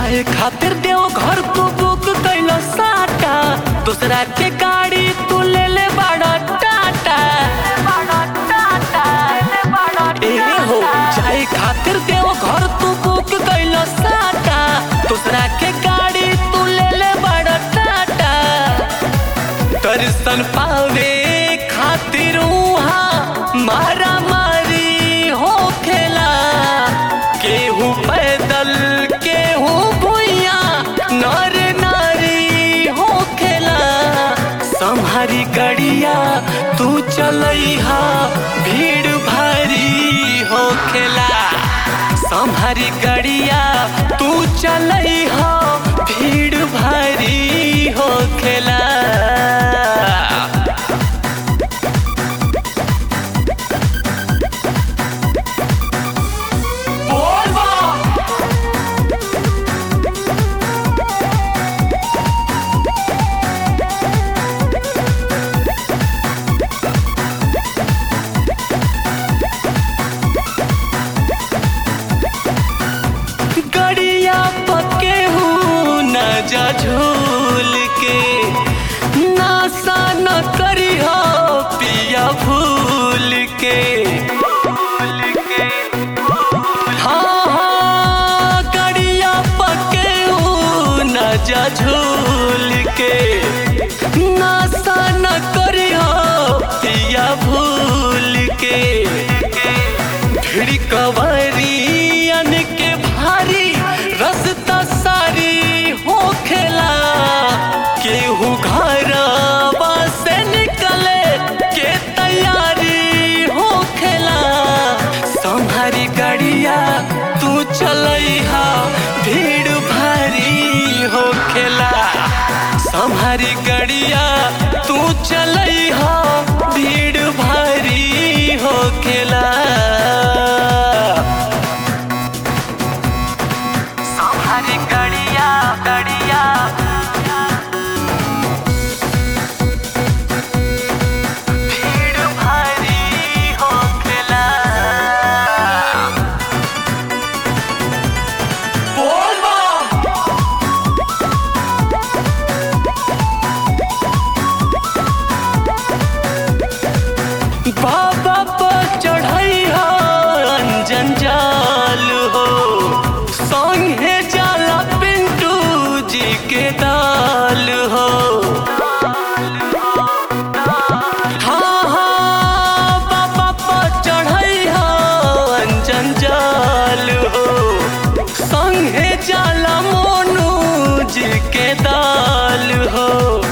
जाए खातिर देव घर तू बुक कैला साटा, दूसरा के गाड़ी तू ले ले बड़ा टाटा। ए हो जाए खातिर देव घर तू बुक कैला साटा, दूसरा के गाड़ी तू ले ले बड़ा टाटा। दर्शन पावे खातिर वहाँ मारा मारी हो खेला, केहू पैदल केहू भुइया नर नारी हो खेला। सम्हारी गड़िया तू चलैहा भीड़ भारी हो खेला, सम्हारी गड़िया तू चलैहा भीड़ भारी हो खेला। गड़िया पके हूँ न जा झूल के, नासा न करी हो पिया भूल के। हाँ हाँ गड़िया पके हूँ न जा झूल के, नासा न करी हो पिया भूल के। भिड़ी कवरियन के भारी रस्ता सारी हो खेला, केहू घरवा से निकले के तैयारी हो खेला। सम्हारी गड़िया तू चलैहा भीड़ भारी हो खेला, सम्हारी गड़िया तू चलैहा भीड़ भारी हो खेला। सम्हारी गड़िया गड़िया भीड़ भारी हो खेला। बाबा पर चढ़ाई हो अंजन जाल हो, संगे जाला पिंटू जी के दाल हो। हाँ हाँ बाबा पर चढ़ाई हो अंजन जाल हो, संगे जाला मोनू जी के दाल हो।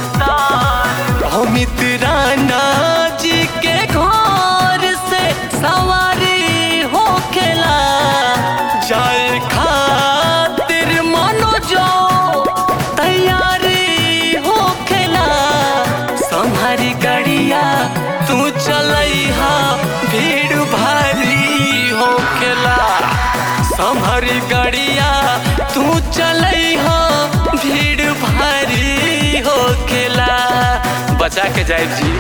अमित राणा जी के घर से सवारी हो खेला, जाए खातिर मानो जो तैयारी हो खेला। सम्हारी गड़िया तू चलैहा भीड़ भारी हो खेला, सम्हारी गड़िया तू चलैहा भीड़ भारी हो खेला। बचा के जाए जी।